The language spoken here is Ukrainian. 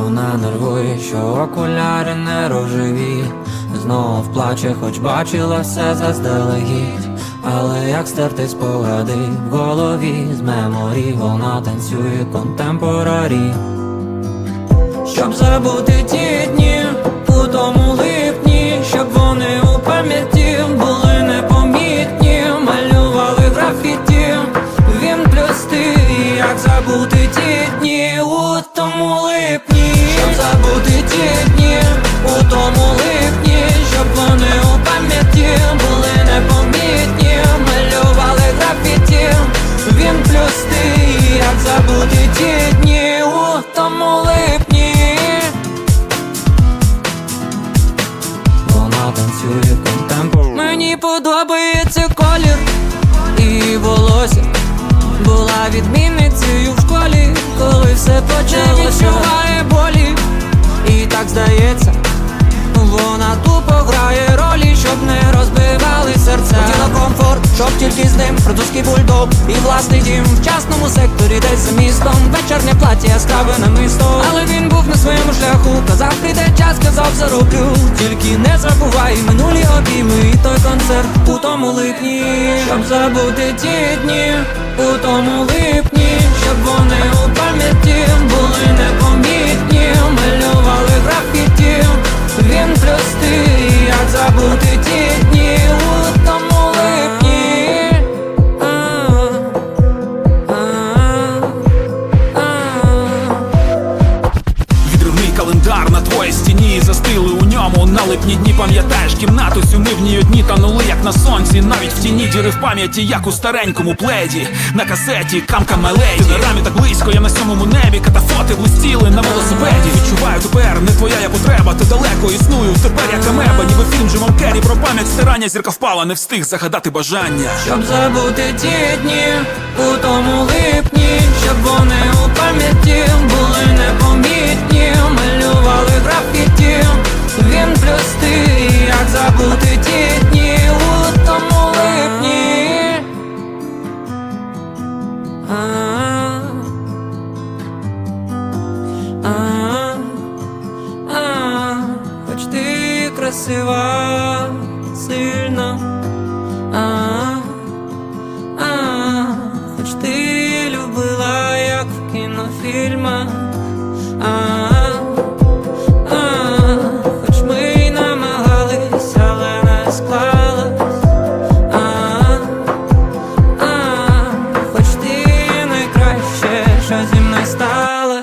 Вона нервує, що окуляри не рожеві. Знов плаче, хоч бачила все заздалегідь. Але як стерти спогади в голові з меморій, вона танцює контемпорарі. Щоб забути ті дні у тому липні, щоб вони у пам'яті були непомітні. Малювали графіті, він плюс ти. Як забути ті дні у тому липні, щоб забути ті дні у тому липні, щоб вони у пам'яті були непомітні. Малювали графіті, він плюс ти. Як забути ті дні у тому липні. Вона танцює контемпор. Мені подобається колір і волосся. Була відмінницею в школі, коли все почалося. Не відчуває болі, і так здається, вона тупо грає ролі, щоб не розбивали серця. Хотіла комфорт, щоб тільки з ним французький бульдог і власний дім в частному секторі, десь за містом. Вечірнє плаття яскраве намисто. Але він був на своєму шляху. Казав, прийде час, казав, зароблю. Тільки не забувай минулі обійми і той концерт у тому липні. Щоб забути ті дні у тому липні, щоб вони у пам'яті були непомітні. Малювали графіті, він плюс ти. Як забути ті дні у тому липні. Відривний календар на твоїй стіні, застили у ньому на липні дні. Пам'ятаєш кімнату цю, ми в ній одні танули, як на сонці. Навіть в тіні діри в пам'яті, як у старенькому пледі. На касеті камка меледі. Ти на рамі так близько, я на сьомому небі. Катафоти блистіли на велосипеді. Відчуваю тепер, не твоя я потреба. Ти далеко існую, тепер як амеба. Ніби фільм Джимом Керрі про пам'ять стирання. Зірка впала, не встиг загадати бажання. Щоб забути ті дні у тому липні, щоб вони у пам'яті були непомітні. Малювали графіті, він плюс ти. Як забути ті дні у тому липні. Хоч ти красива сильно, хоч ти любила, як в кінофільмах, хоч ми й намагались, але не склалось, хоч ти найкраще, що зі мною стало.